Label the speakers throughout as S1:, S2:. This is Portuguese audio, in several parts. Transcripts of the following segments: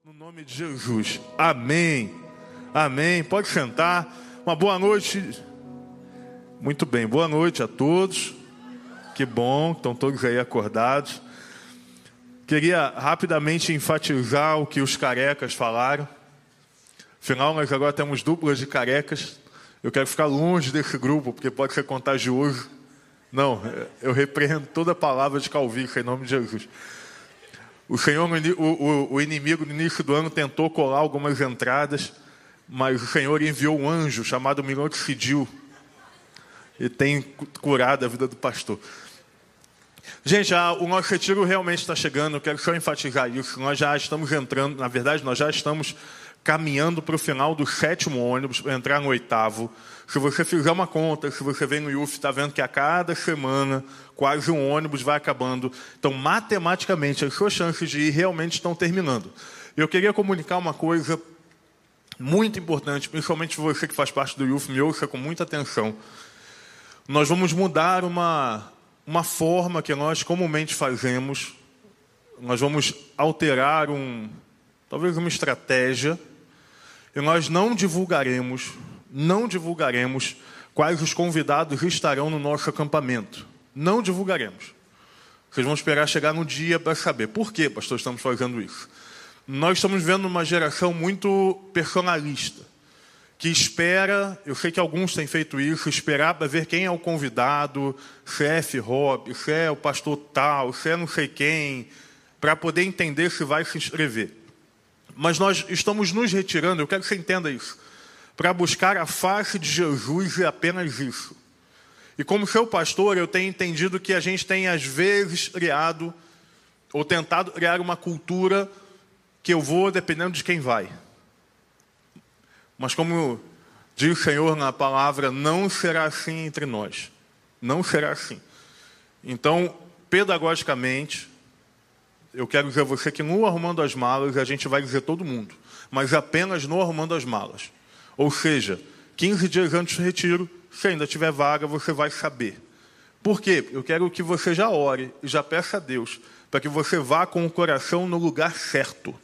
S1: No nome de Jesus. Amém. Amém. Pode sentar. Uma boa noite. Muito bem. Boa noite a todos. Que bom. Estão todos aí acordados. Queria rapidamente enfatizar o que os carecas falaram. Afinal, nós agora temos duplas de carecas. Eu quero ficar longe desse grupo, porque pode ser contagioso. Não, eu repreendo toda a palavra de calvície em nome de Jesus. O Senhor, o inimigo no início do ano tentou colar algumas entradas, mas o Senhor enviou um anjo chamado minoxidil e tem curado a vida do pastor. Gente, o nosso retiro realmente está chegando. Eu quero só enfatizar isso. Nós já estamos entrando, na verdade, nós já estamos caminhando para o final do 7º ônibus, para entrar no 8º. Se você fizer uma conta, se você vem no IUF, está vendo que a cada semana quase um ônibus vai acabando. Então, matematicamente, as suas chances de ir realmente estão terminando. Eu queria comunicar uma coisa muito importante, principalmente você que faz parte do IUF, me ouça com muita atenção. Nós vamos mudar uma forma que nós comumente fazemos. Nós vamos alterar talvez uma estratégia. E nós não divulgaremos quais os convidados estarão no nosso acampamento. Não divulgaremos. Vocês vão esperar chegar no dia para saber. Por que, pastor, estamos fazendo isso? Nós estamos vendo uma geração muito personalista, que espera, eu sei que alguns têm feito isso, esperar para ver quem é o convidado, se é F-Hop, se é o pastor tal, se é não sei quem, para poder entender se vai se inscrever. Mas nós estamos nos retirando, eu quero que você entenda isso, para buscar a face de Jesus e apenas isso. E como seu pastor, eu tenho entendido que a gente tem, às vezes, criado, ou tentado criar uma cultura que eu vou dependendo de quem vai. Mas como diz o Senhor na palavra, não será assim entre nós. Não será assim. Então, pedagogicamente, eu quero dizer a você que no Arrumando as Malas, a gente vai dizer todo mundo, mas apenas no Arrumando as Malas. Ou seja, 15 dias antes do retiro, se ainda tiver vaga, você vai saber. Por quê? Eu quero que você já ore e já peça a Deus para que você vá com o coração no lugar certo.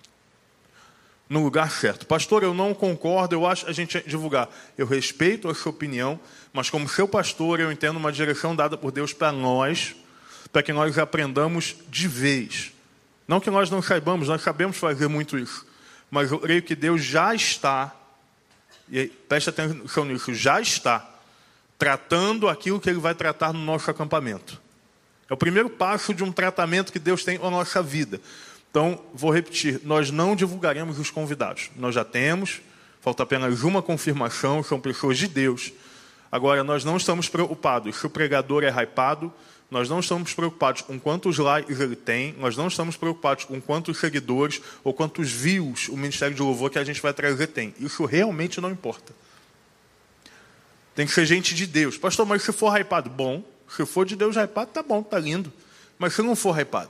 S1: No lugar certo. Pastor, eu não concordo, eu acho a gente divulgar. Eu respeito a sua opinião, mas como seu pastor, eu entendo uma direção dada por Deus para nós, para que nós aprendamos de vez. Não que nós não saibamos, nós sabemos fazer muito isso. Mas eu creio que Deus já está, e aí, preste atenção nisso, já está tratando aquilo que Ele vai tratar no nosso acampamento. É o primeiro passo de um tratamento que Deus tem na nossa vida. Então, vou repetir, nós não divulgaremos os convidados. Nós já temos, falta apenas uma confirmação, são pessoas de Deus. Agora, nós não estamos preocupados se o pregador é hypado, nós não estamos preocupados com quantos likes ele tem, nós não estamos preocupados com quantos seguidores ou quantos views o Ministério de Louvor que a gente vai trazer tem. Isso realmente não importa. Tem que ser gente de Deus. Pastor, mas se for hypado, bom. Se for de Deus hypado, tá bom, tá lindo. Mas se não for hypado,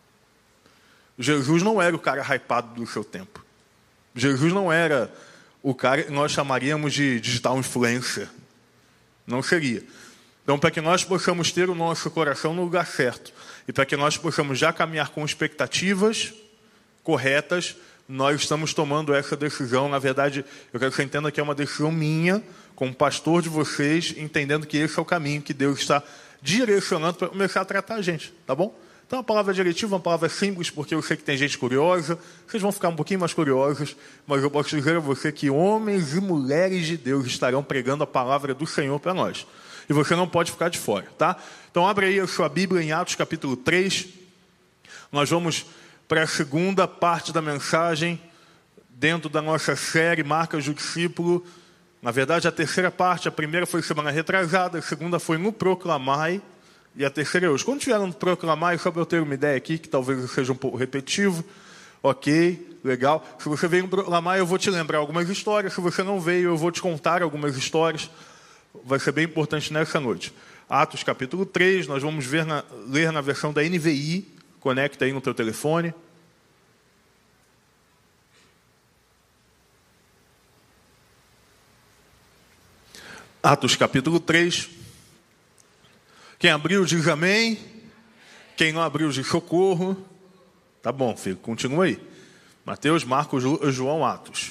S1: Jesus não era o cara hypado do seu tempo. Jesus não era o cara que nós chamaríamos de digital influencer. Não seria. Então, para que nós possamos ter o nosso coração no lugar certo e para que nós possamos já caminhar com expectativas corretas, nós estamos tomando essa decisão. Na verdade, eu quero que você entenda que é uma decisão minha, como pastor de vocês, entendendo que esse é o caminho que Deus está direcionando para começar a tratar a gente, tá bom? Então, a palavra diretiva é uma palavra simples, porque eu sei que tem gente curiosa. Vocês vão ficar um pouquinho mais curiosos, mas eu posso dizer a você que homens e mulheres de Deus estarão pregando a palavra do Senhor para nós. E você não pode ficar de fora, tá? Então, abre aí a sua Bíblia em Atos capítulo 3. Nós vamos para a segunda parte da mensagem, dentro da nossa série Marcas do Discípulo. Na verdade, a terceira parte, a primeira foi semana retrasada, a segunda foi no Proclamai, e a terceira é hoje. Quando tiver no Proclamai, só para eu ter uma ideia aqui, que talvez seja um pouco repetitivo, ok, legal. Se você veio no Proclamai, eu vou te lembrar algumas histórias. Se você não veio, eu vou te contar algumas histórias. Vai ser bem importante nessa noite. Atos capítulo 3, nós vamos ler na versão da NVI. Conecta aí no teu telefone. Atos capítulo 3. Quem abriu diz amém. Quem não abriu diz socorro. Tá bom, filho, continua aí. Mateus, Marcos, Lucas, João, Atos.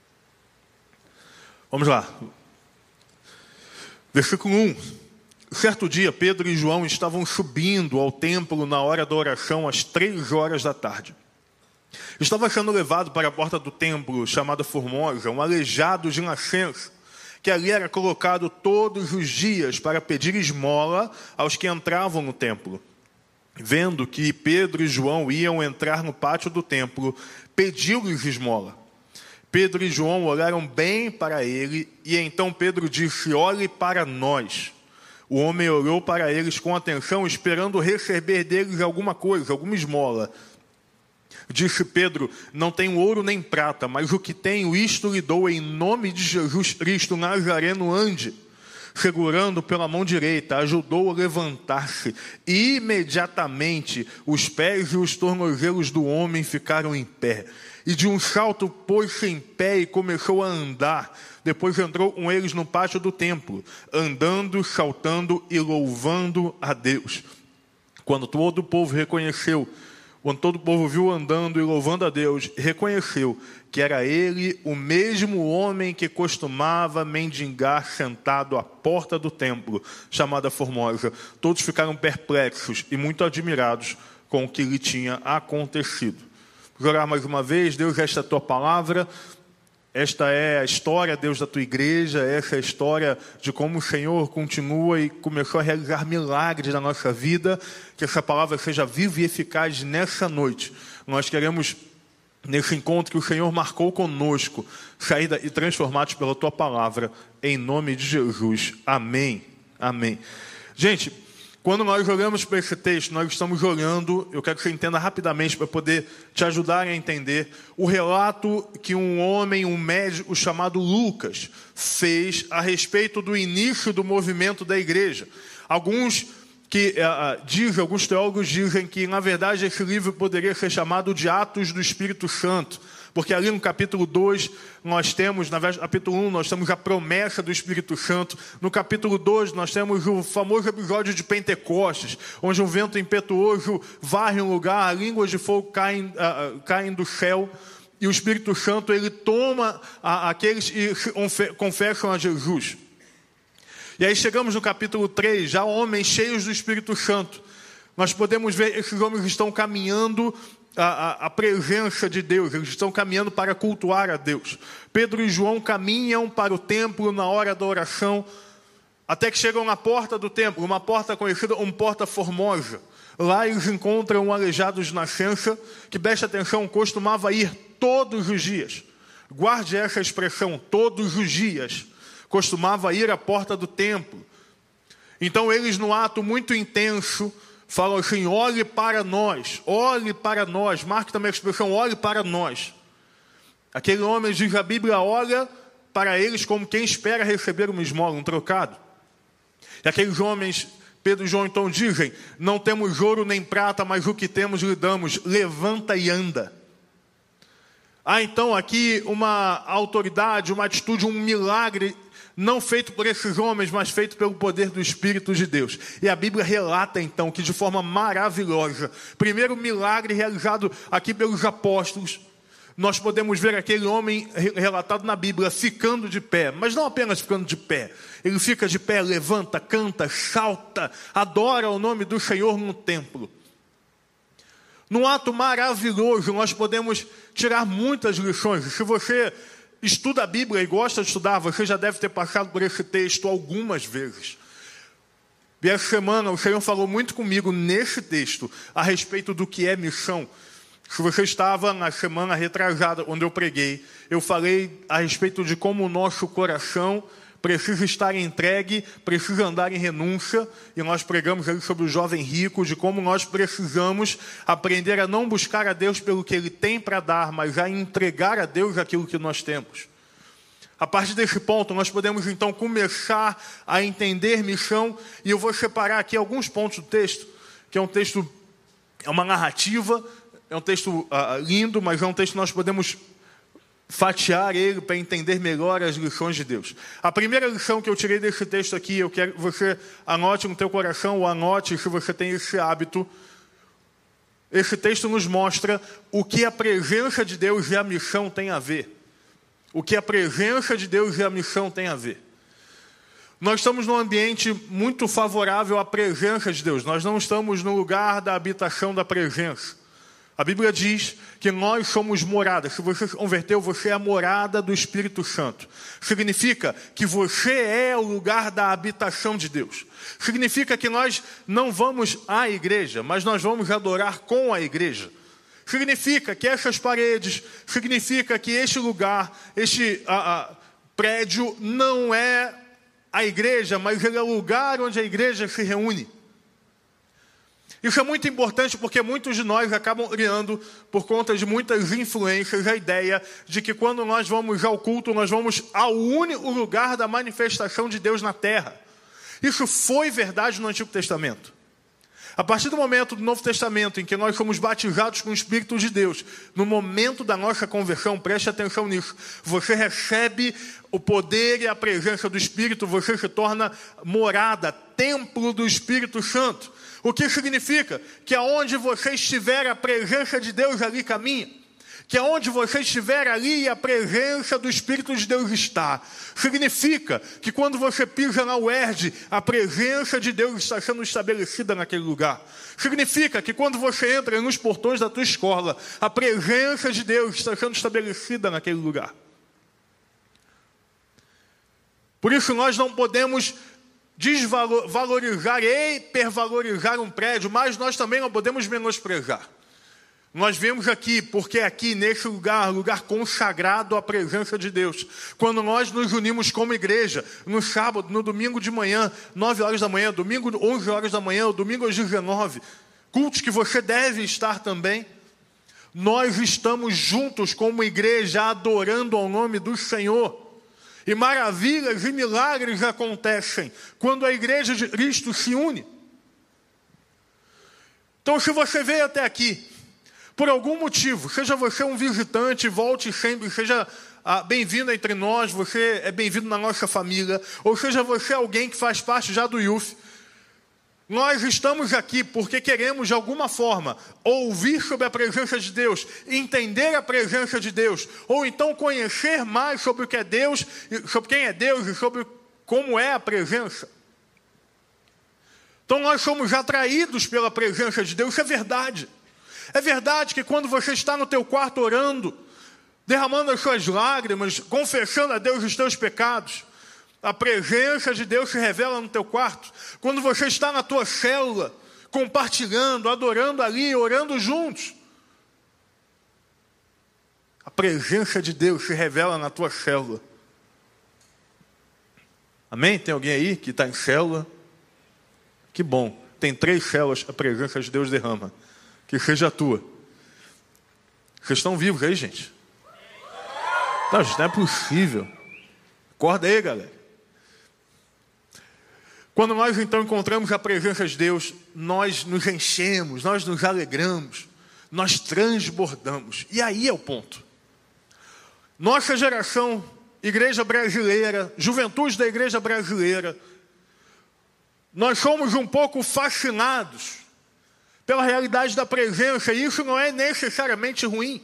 S1: Vamos lá. Versículo 1. Certo dia, Pedro e João estavam subindo ao templo na hora da oração, às 3 horas da tarde. Estava sendo levado para a porta do templo, chamada Formosa, um aleijado de nascença, que ali era colocado todos os dias para pedir esmola aos que entravam no templo. Vendo que Pedro e João iam entrar no pátio do templo, pediu-lhes esmola. Pedro e João olharam bem para ele, e então Pedro disse: olhe para nós. O homem olhou para eles com atenção, esperando receber deles alguma coisa, alguma esmola. Disse Pedro: não tenho ouro nem prata, mas o que tenho, isto lhe dou em nome de Jesus Cristo Nazareno, ande. Segurando pela mão direita, ajudou a levantar-se. E imediatamente os pés e os tornozelos do homem ficaram em pé. E de um salto pôs-se em pé e começou a andar. Depois entrou com eles no pátio do templo, andando, saltando e louvando a Deus. Quando todo o povo viu andando e louvando a Deus, reconheceu que era ele o mesmo homem que costumava mendigar sentado à porta do templo, chamada Formosa. Todos ficaram perplexos e muito admirados com o que lhe tinha acontecido. Vou orar mais uma vez. Deus, esta é a tua palavra. Esta é a história, Deus, da tua igreja. Essa é a história de como o Senhor continua e começou a realizar milagres na nossa vida. Que essa palavra seja viva e eficaz nessa noite. Nós queremos, nesse encontro que o Senhor marcou conosco, sair e transformados pela tua palavra, em nome de Jesus. Amém. Amém. Gente, quando nós olhamos para esse texto, nós estamos olhando, eu quero que você entenda rapidamente para poder te ajudar a entender, o relato que um homem, um médico chamado Lucas, fez a respeito do início do movimento da igreja. Alguns teólogos dizem que, na verdade, esse livro poderia ser chamado de Atos do Espírito Santo, porque ali no capítulo 2, nós temos, no capítulo 1, nós temos a promessa do Espírito Santo. No capítulo 2, nós temos o famoso episódio de Pentecostes, onde um vento impetuoso varre um lugar, línguas de fogo caem do céu, e o Espírito Santo, ele toma aqueles e confessam a Jesus. E aí chegamos no capítulo 3, já homens cheios do Espírito Santo. Nós podemos ver que esses homens estão caminhando a presença de Deus, eles estão caminhando para cultuar a Deus. Pedro e João caminham para o templo na hora da oração, até que chegam na porta do templo, uma porta conhecida como Porta Formosa. Lá eles encontram um aleijado de nascença, que, preste atenção, costumava ir todos os dias. Guarde essa expressão, todos os dias. Costumava ir à porta do templo. Então eles, no ato muito intenso, falam assim: olhe para nós, marque também a expressão, olhe para nós. Aquele homem, diz a Bíblia, olha para eles como quem espera receber uma esmola, um trocado. E aqueles homens, Pedro e João, então dizem: não temos ouro nem prata, mas o que temos lhe damos, levanta e anda. Há então aqui uma autoridade, uma atitude, um milagre, não feito por esses homens, mas feito pelo poder do Espírito de Deus. E a Bíblia relata então que, de forma maravilhosa, primeiro milagre realizado aqui pelos apóstolos, nós podemos ver aquele homem relatado na Bíblia ficando de pé, mas não apenas ficando de pé. Ele fica de pé, levanta, canta, salta, adora o nome do Senhor no templo. Num ato maravilhoso, nós podemos tirar muitas lições. Se você estuda a Bíblia e gosta de estudar, você já deve ter passado por esse texto algumas vezes. E essa semana o Senhor falou muito comigo nesse texto a respeito do que é missão. Se você estava na semana retrasada, onde eu preguei, eu falei a respeito de como o nosso coração precisa estar entregue, precisa andar em renúncia, e nós pregamos ali sobre o jovem rico, de como nós precisamos aprender a não buscar a Deus pelo que Ele tem para dar, mas a entregar a Deus aquilo que nós temos. A partir desse ponto, nós podemos então começar a entender missão, e eu vou separar aqui alguns pontos do texto, que é um texto, é uma narrativa, é um texto lindo, mas é um texto que nós podemos fatiar ele para entender melhor as lições de Deus. A primeira lição que eu tirei desse texto aqui, eu quero que você anote no teu coração, ou anote se você tem esse hábito. esse texto nos mostra o que a presença de Deus e a missão têm a ver. O que a presença de Deus e a missão têm a ver. Nós estamos num ambiente muito favorável à presença de Deus. Nós não estamos no lugar da habitação da presença. A Bíblia diz que nós somos morada. Se você se converteu, você é a morada do Espírito Santo. Significa que você é o lugar da habitação de Deus. Significa que nós não vamos à igreja, mas nós vamos adorar com a igreja. Significa que essas paredes, significa que este lugar, este prédio não é a igreja, mas ele é o lugar onde a igreja se reúne. Isso é muito importante porque muitos de nós acabam criando, por conta de muitas influências, a ideia de que quando nós vamos ao culto, nós vamos ao único lugar da manifestação de Deus na terra. Isso foi verdade no Antigo Testamento. A partir do momento do Novo Testamento, em que nós somos batizados com o Espírito de Deus, no momento da nossa conversão, preste atenção nisso, você recebe o poder e a presença do Espírito, você se torna morada, templo do Espírito Santo. O que significa? Que aonde você estiver, a presença de Deus ali caminha. Que aonde você estiver ali, a presença do Espírito de Deus está. Significa que quando você pisa na UERJ, a presença de Deus está sendo estabelecida naquele lugar. Significa que quando você entra nos portões da tua escola, a presença de Deus está sendo estabelecida naquele lugar. Por isso nós não podemos desvalorizar e hipervalorizar um prédio, mas nós também não podemos menosprezar. Nós vemos aqui, porque aqui nesse lugar consagrado à presença de Deus, quando nós nos unimos como igreja, no sábado, no domingo de manhã, 9 horas da manhã, domingo 11 horas da manhã, domingo às 19, cultos que você deve estar também, nós estamos juntos como igreja adorando ao nome do Senhor. E maravilhas e milagres acontecem quando a igreja de Cristo se une. Então, se você veio até aqui, por algum motivo, seja você um visitante, volte sempre, seja bem-vindo entre nós, você é bem-vindo na nossa família, ou seja você alguém que faz parte já do IUF, nós estamos aqui porque queremos, de alguma forma, ouvir sobre a presença de Deus, entender a presença de Deus, ou então conhecer mais sobre o que é Deus, sobre quem é Deus e sobre como é a presença. Então nós somos atraídos pela presença de Deus, isso é verdade. É verdade que quando você está no teu quarto orando, derramando as suas lágrimas, confessando a Deus os teus pecados, a presença de Deus se revela no teu quarto. Quando você está na tua célula, compartilhando, adorando ali, orando juntos, a presença de Deus se revela na tua célula. Amém? Tem alguém aí que está em célula? Que bom. Tem 3 células, a presença de Deus derrama. Que seja a tua. Vocês estão vivos aí, gente? Não, gente, não é possível. Acorda aí, galera. Quando nós então encontramos a presença de Deus, nós nos enchemos, nós nos alegramos, nós transbordamos. E aí é o ponto. Nossa geração, igreja brasileira, juventude da igreja brasileira, nós somos um pouco fascinados pela realidade da presença, e isso não é necessariamente ruim.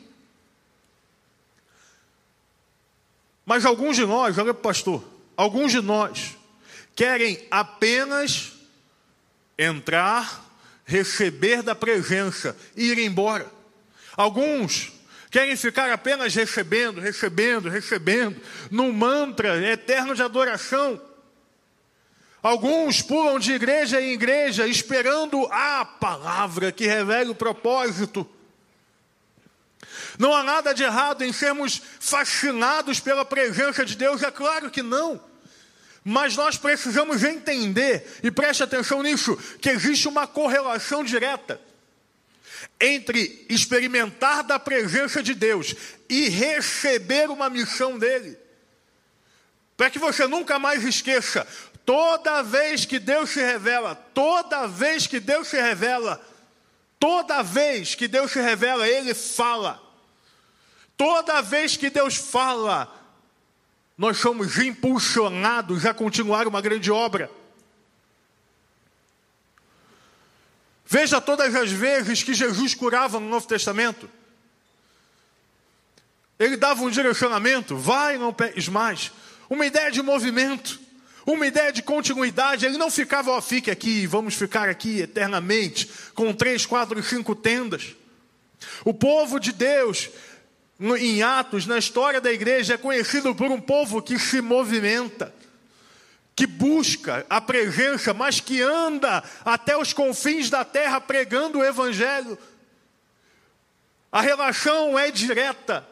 S1: Mas alguns de nós, olha para o pastor, alguns de nós querem apenas entrar, receber da presença e ir embora. Alguns querem ficar apenas recebendo, num mantra eterno de adoração. Alguns pulam de igreja em igreja esperando a palavra que revela o propósito. Não há nada de errado em sermos fascinados pela presença de Deus, é claro que não. Mas nós precisamos entender, e preste atenção nisso, que existe uma correlação direta entre experimentar da presença de Deus e receber uma missão dele. Para que você nunca mais esqueça, toda vez que Deus se revela, Ele fala. Toda vez que Deus fala, nós somos impulsionados a continuar uma grande obra. Veja todas as vezes que Jesus curava no Novo Testamento. Ele dava um direcionamento, vai, não peques mais. Uma ideia de movimento, uma ideia de continuidade. Ele não ficava, ó, fique aqui, vamos ficar aqui eternamente, com 3, 4, 5 tendas. O povo de Deus, em Atos, na história da igreja, é conhecido por um povo que se movimenta, que busca a presença, mas que anda até os confins da terra pregando o evangelho. A relação é direta.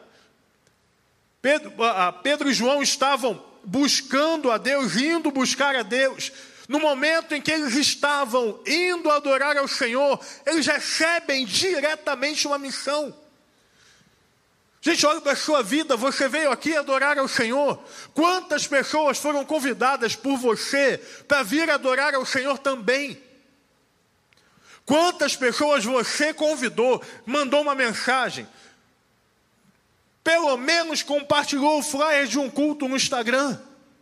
S1: Pedro e João estavam buscando a Deus, indo buscar a Deus. No momento em que eles estavam indo adorar ao Senhor, eles recebem diretamente uma missão. Gente, olha para a sua vida, você veio aqui adorar ao Senhor. Quantas pessoas foram convidadas por você para vir adorar ao Senhor também? Quantas pessoas você convidou, mandou uma mensagem? Pelo menos compartilhou o flyer de um culto no Instagram.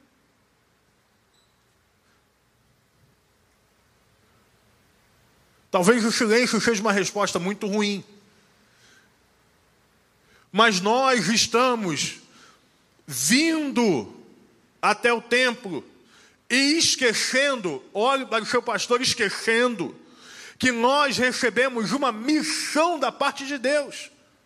S1: Talvez o silêncio seja uma resposta muito ruim. Mas nós estamos vindo até o templo e esquecendo, olhe para o seu pastor, esquecendo que nós recebemos uma missão da parte de Deus.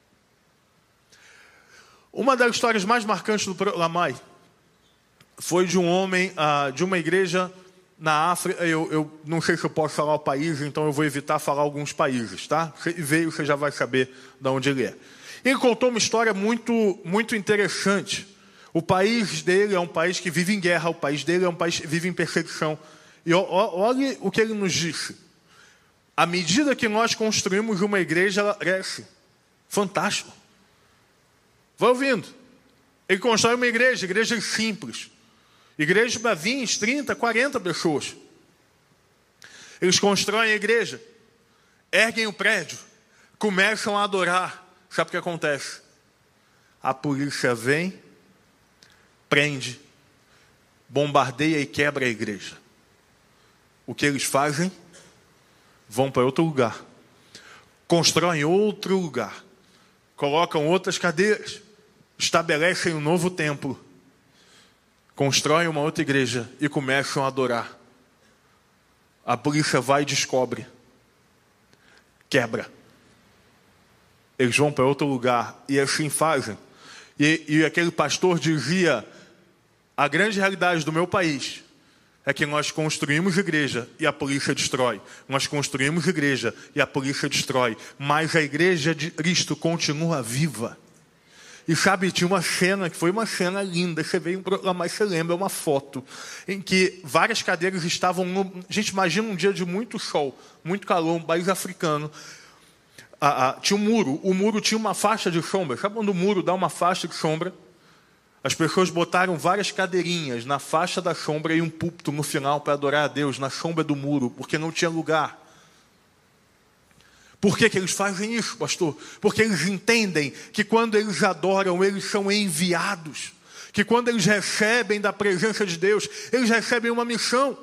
S1: Uma das histórias mais marcantes do Proclamai foi de um homem, de uma igreja na África. Eu não sei se eu posso falar o país, então eu vou evitar falar alguns países, tá? Veio, você já vai saber de onde ele é. Ele contou uma história muito, muito interessante. O país dele é um país que vive em guerra, o país dele é um país que vive em perseguição. E olhe o que ele nos disse. À medida que nós construímos uma igreja, ela cresce. Fantástico. Vai ouvindo. Ele constrói uma igreja simples. Igreja para 20, 30, 40 pessoas. Eles constroem a igreja, erguem o prédio, começam a adorar. Sabe o que acontece? A polícia vem, prende, bombardeia e quebra a igreja. O que eles fazem? Vão para outro lugar. Constroem outro lugar. Colocam outras cadeiras. Estabelecem um novo templo. Constroem uma outra igreja e começam a adorar. A polícia vai e descobre. Quebra. Eles vão para outro lugar e assim fazem. E aquele pastor dizia, a grande realidade do meu país é que nós construímos igreja e a polícia destrói. Nós construímos igreja e a polícia destrói. Mas a igreja de Cristo continua viva. E sabe, tinha uma cena, que foi uma cena linda, você veio proclamar, você lembra, uma foto, em que várias cadeiras estavam gente, imagina um dia de muito sol, muito calor, um país africano. Tinha um muro, o muro tinha uma faixa de sombra. Sabe quando o muro dá uma faixa de sombra? As pessoas botaram várias cadeirinhas na faixa da sombra e um púlpito no final para adorar a Deus, na sombra do muro, porque não tinha lugar. Por que eles fazem isso, pastor? Porque eles entendem que quando eles adoram, eles são enviados. Que quando eles recebem da presença de Deus, eles recebem uma missão.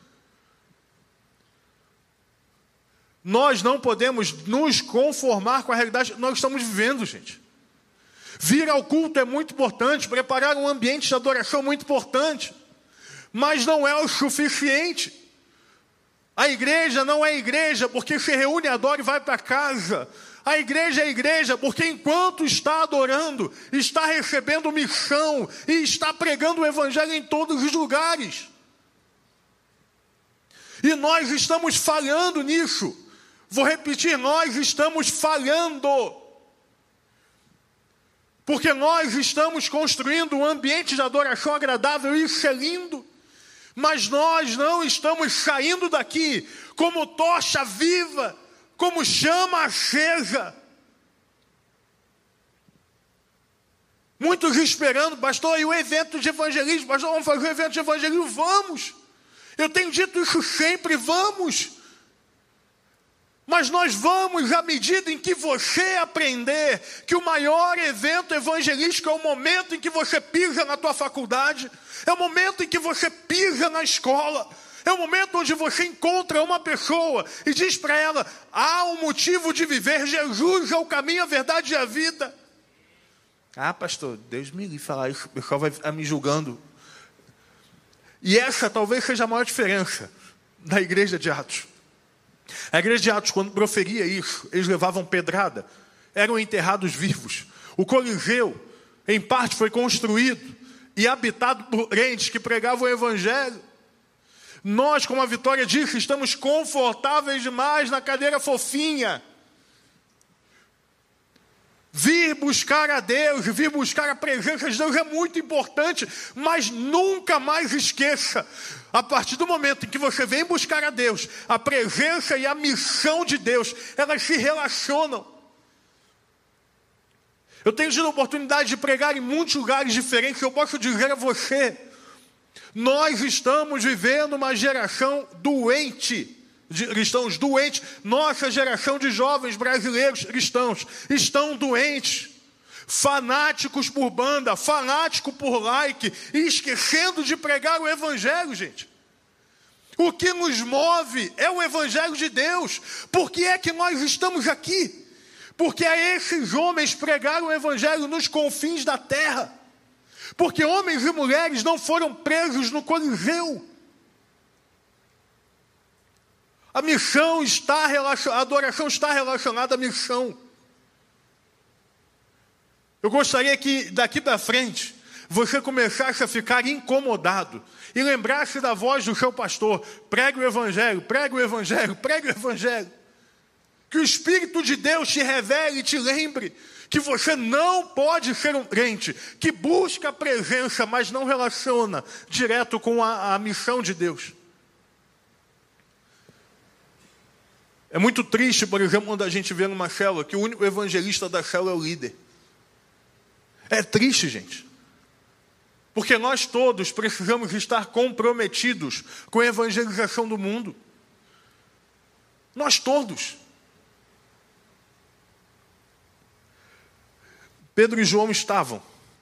S1: Nós não podemos nos conformar com a realidade que nós estamos vivendo, gente. Vir ao culto é muito importante, preparar um ambiente de adoração é muito importante, mas não é o suficiente. A igreja não é igreja porque se reúne, adora e vai para casa. A igreja é igreja porque enquanto está adorando, está recebendo missão e está pregando o evangelho em todos os lugares. E nós estamos falhando nisso. Vou repetir, nós estamos falhando. Porque nós estamos construindo um ambiente de adoração agradável, e isso é lindo. Mas nós não estamos saindo daqui como tocha viva, como chama acesa. Muitos esperando, pastor, e o evento de evangelismo? Pastor, vamos fazer o evento de evangelismo? Vamos. Eu tenho dito isso sempre, vamos. Mas nós vamos à medida em que você aprender que o maior evento evangelístico é o momento em que você pisa na tua faculdade, é o momento em que você pisa na escola, É o momento onde você encontra uma pessoa e diz para ela: há um motivo de viver, Jesus é o caminho, a verdade e a vida. Ah, pastor, Deus me livre falar isso, o pessoal vai me julgando. E essa talvez seja a maior diferença da igreja de Atos. A igreja de Atos, quando proferia isso, eles levavam pedrada, eram enterrados vivos. O Coliseu, em parte, foi construído e habitado por crentes que pregavam o evangelho. Nós, como a Vitória disse, estamos confortáveis demais na cadeira fofinha. Vir buscar a Deus, vir buscar a presença de Deus é muito importante, mas nunca mais esqueça, a partir do momento em que você vem buscar a Deus, a presença e a missão de Deus, elas se relacionam. Eu tenho tido a oportunidade de pregar em muitos lugares diferentes, eu posso dizer a você, nós estamos vivendo uma geração doente, de cristãos doentes. Nossa geração de jovens brasileiros cristãos estão doentes, fanáticos por banda, fanáticos por like, e esquecendo de pregar o evangelho, gente. O que nos move é o evangelho de Deus. Por que é que nós estamos aqui? Porque a esses homens pregaram o evangelho nos confins da terra. Porque homens e mulheres não foram presos no Coliseu. A missão está relacionada, a adoração está relacionada à missão. Eu gostaria que daqui para frente você começasse a ficar incomodado e lembrasse da voz do seu pastor: pregue o evangelho, pregue o evangelho, pregue o evangelho. Que o Espírito de Deus te revele e te lembre que você não pode ser um crente que busca a presença, mas não relaciona direto com a missão de Deus. É muito triste, por exemplo, quando a gente vê numa célula que o único evangelista da célula é o líder. É triste, gente. Porque nós todos precisamos estar comprometidos com a evangelização do mundo. Nós todos. Pedro e João estavam.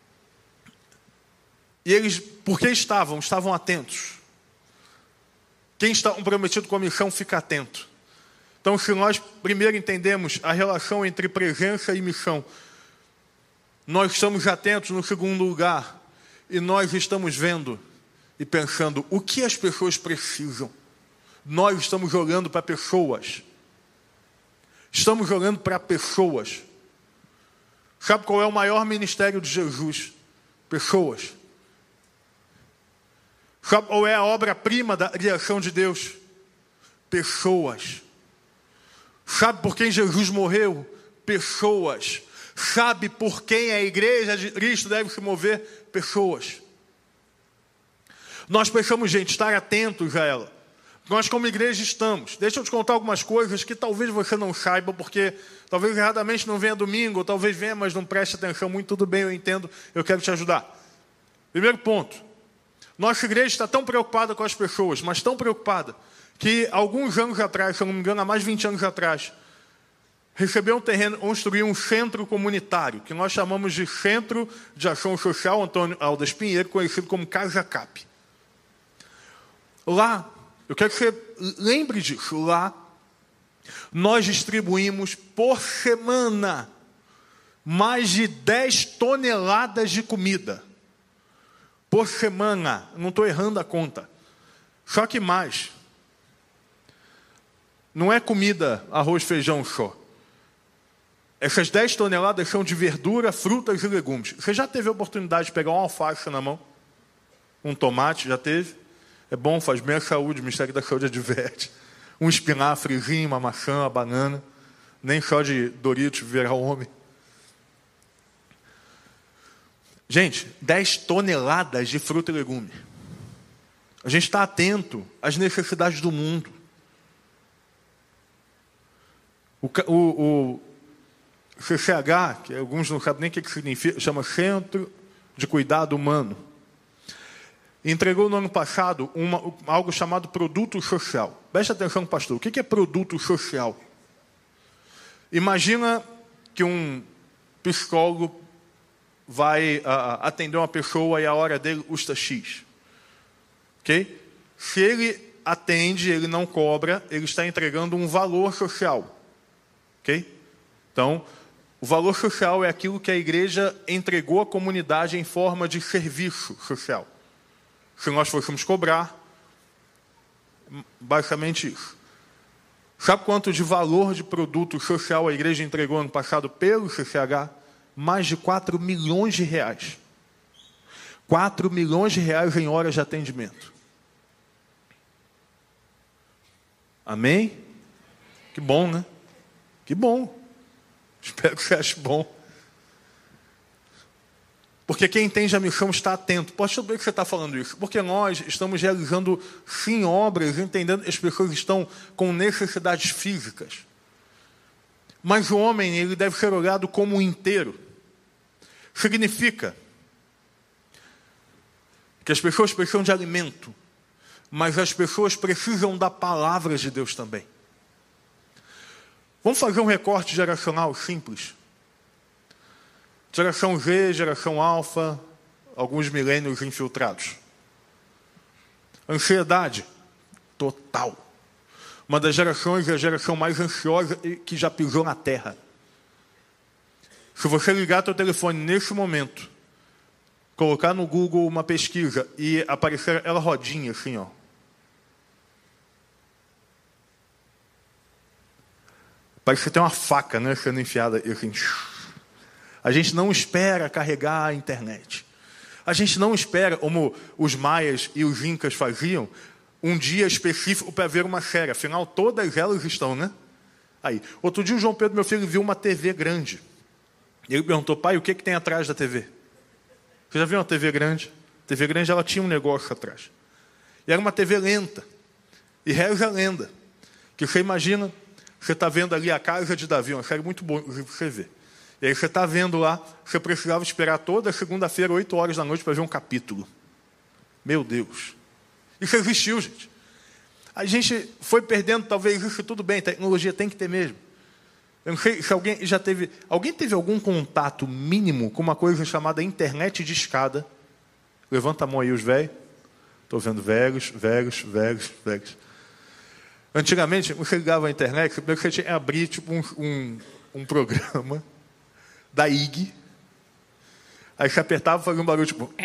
S1: E eles, porque estavam atentos. Quem está comprometido com a missão fica atento. Então, se nós primeiro entendemos a relação entre presença e missão, nós estamos atentos no segundo lugar, e nós estamos vendo e pensando o que as pessoas precisam. Nós estamos olhando para pessoas. Estamos olhando para pessoas. Sabe qual é o maior ministério de Jesus? Pessoas. Sabe qual é a obra-prima da criação de Deus? Pessoas. Sabe por quem Jesus morreu? Pessoas. Sabe por quem a igreja de Cristo deve se mover? Pessoas. Nós precisamos, gente, estar atentos a ela. Nós como igreja estamos. Deixa eu te contar algumas coisas que talvez você não saiba, porque talvez erradamente não venha domingo, ou talvez venha, mas não preste atenção muito. Tudo bem, eu entendo, eu quero te ajudar. Primeiro ponto. Nossa igreja está tão preocupada com as pessoas, mas tão preocupada, que alguns anos atrás, se eu não me engano, há mais de 20 anos atrás, recebeu um terreno, construiu um centro comunitário, que nós chamamos de Centro de Ação Social Antônio Aldas Pinheiro, conhecido como Casa Cap. Lá, eu quero que você lembre disso, lá, nós distribuímos por semana mais de 10 toneladas de comida. Por semana, não estou errando a conta. Só que mais. Não é comida, arroz, feijão só. Essas 10 toneladas são de verdura, frutas e legumes. Você já teve a oportunidade de pegar um alface na mão? Um tomate, já teve? É bom, faz bem à saúde, o Ministério da Saúde adverte. Um espinafrezinho, uma maçã, uma banana. Nem só de Doritos virar homem. Gente, 10 toneladas de fruta e legume. A gente está atento às necessidades do mundo. O CCH, que alguns não sabem nem o que significa, chama Centro de Cuidado Humano, entregou no ano passado algo chamado produto social. Preste atenção, pastor, o que é produto social? Imagina que um psicólogo vai atender uma pessoa e a hora dele custa X. Ok? Se ele atende, ele não cobra, ele está entregando um valor social. Ok? Então, o valor social é aquilo que a igreja entregou à comunidade em forma de serviço social. Se nós fôssemos cobrar, basicamente isso. Sabe quanto de valor de produto social a igreja entregou ano passado pelo CCH? Mais de 4 milhões de reais. 4 milhões de reais em horas de atendimento. Amém? Que bom, né? Que bom. Espero que você ache bom. Porque quem entende a missão está atento. Poxa, por que você está falando isso? Porque nós estamos realizando, sim, obras, entendendo que as pessoas estão com necessidades físicas. Mas o homem, ele deve ser olhado como um inteiro. Significa que as pessoas precisam de alimento, mas as pessoas precisam da palavra de Deus também. Vamos fazer um recorte geracional simples. Geração Z, geração alfa, alguns milênios infiltrados. Ansiedade total. Uma das gerações é a geração mais ansiosa que já pisou na Terra. Se você ligar seu telefone nesse momento, colocar no Google uma pesquisa e aparecer ela rodinha assim, ó. Parece que tem uma faca, né, sendo enfiada assim. A gente não espera carregar a internet. A gente não espera, como os maias e os incas faziam, um dia específico para ver uma série. Afinal, todas elas estão, né? Aí, outro dia o João Pedro, meu filho, viu uma TV grande. Ele perguntou, pai, o que tem atrás da TV? Você já viu uma TV grande? A TV grande, ela tinha um negócio atrás. E era uma TV lenta. E reza a lenda. Que você imagina, você está vendo ali a Casa de Davi, uma série muito boa, inclusive, você vê. E aí você está vendo lá, você precisava esperar toda segunda-feira, 8 horas da noite, para ver um capítulo. Meu Deus. Isso existiu, gente. A gente foi perdendo, talvez, isso tudo bem, tecnologia tem que ter mesmo. Eu não sei se alguém já teve... Alguém teve algum contato mínimo com uma coisa chamada internet de escada? Levanta a mão aí, os velhos. Estou vendo velhos. Antigamente, você ligava a internet, você tinha que abrir tipo um programa da IG. Aí você apertava e fazia um barulho tipo...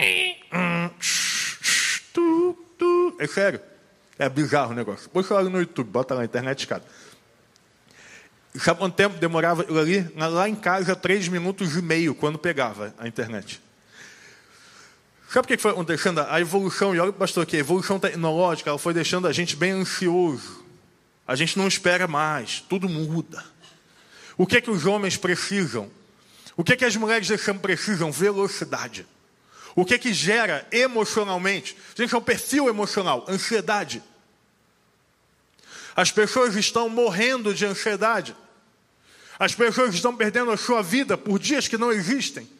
S1: É sério. É bizarro o negócio. Depois você olha no YouTube, bota lá, internet de escada. E sabe quanto tempo demorava aquilo ali? Lá em casa, 3,5 minutos, quando pegava a internet. Sabe o que foi acontecendo? A evolução, e olha, pastor, aqui, a evolução tecnológica, ela foi deixando a gente bem ansioso. A gente não espera mais, tudo muda. O que é que os homens precisam? O que é que as mulheres desse campo precisam? Velocidade. O que é que gera emocionalmente? Gente, é um perfil emocional, ansiedade. As pessoas estão morrendo de ansiedade. As pessoas estão perdendo a sua vida por dias que não existem.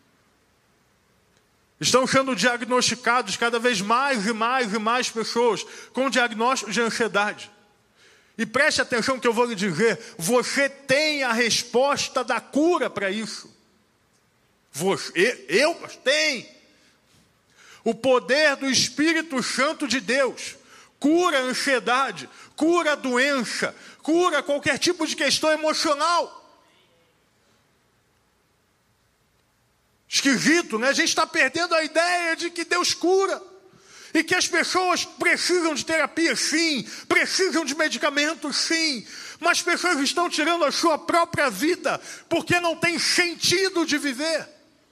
S1: Estão sendo diagnosticados cada vez mais e mais pessoas com diagnóstico de ansiedade. E preste atenção no que eu vou lhe dizer. Você tem a resposta da cura para isso. Eu tenho. O poder do Espírito Santo de Deus cura a ansiedade, cura a doença, cura qualquer tipo de questão emocional. Esquisito, né? A gente está perdendo a ideia de que Deus cura. E que as pessoas precisam de terapia, sim. Precisam de medicamentos, sim. Mas pessoas estão tirando a sua própria vida porque não tem sentido de viver.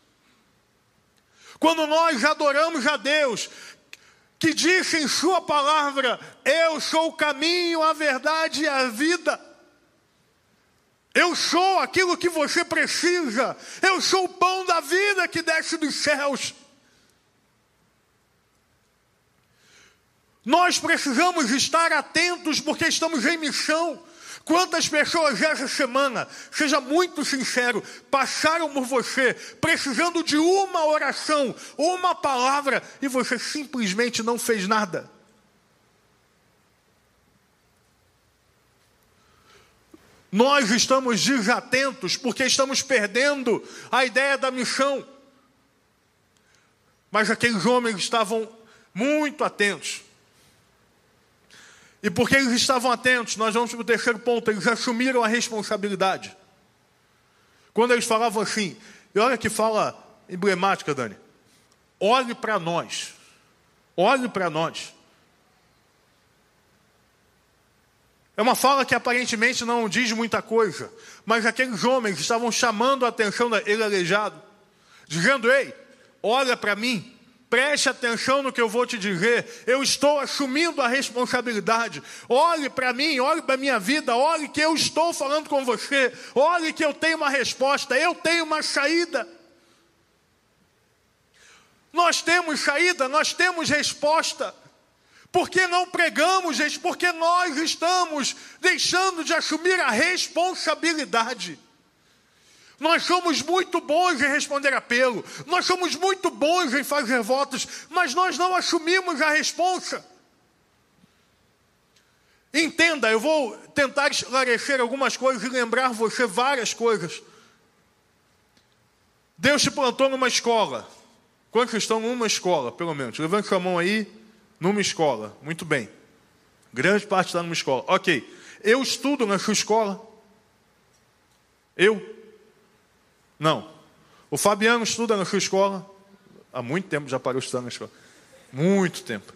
S1: Quando nós adoramos a Deus, que disse em sua palavra, eu sou o caminho, a verdade e a vida. Eu sou aquilo que você precisa. Eu sou o pão da vida que desce dos céus. Nós precisamos estar atentos porque estamos em missão. Quantas pessoas essa semana, seja muito sincero, passaram por você precisando de uma oração, uma palavra, e você simplesmente não fez nada? Nós estamos desatentos porque estamos perdendo a ideia da missão. Mas aqueles homens estavam muito atentos. E porque eles estavam atentos, nós vamos para o terceiro ponto, eles assumiram a responsabilidade. Quando eles falavam assim, e olha que fala emblemática, Dani, olhe para nós, olhe para nós. É uma fala que aparentemente não diz muita coisa, mas aqueles homens estavam chamando a atenção daquele aleijado, dizendo, ei, olha para mim, preste atenção no que eu vou te dizer, eu estou assumindo a responsabilidade, olhe para mim, olhe para a minha vida, olhe que eu estou falando com você, olhe que eu tenho uma resposta, eu tenho uma saída. Nós temos saída, nós temos resposta. Por que não pregamos, gente? Porque nós estamos deixando de assumir a responsabilidade. Nós somos muito bons em responder apelo, nós somos muito bons em fazer votos, mas nós não assumimos a responsa. Entenda, eu vou tentar esclarecer algumas coisas e lembrar você várias coisas. Deus te plantou numa escola. Quantos estão numa escola, pelo menos? Levante a mão aí, numa escola. Muito bem. Grande parte está numa escola. Ok. Eu estudo na sua escola? Eu? Não. O Fabiano estuda na sua escola? Há muito tempo já parou de estudar na escola. Muito tempo.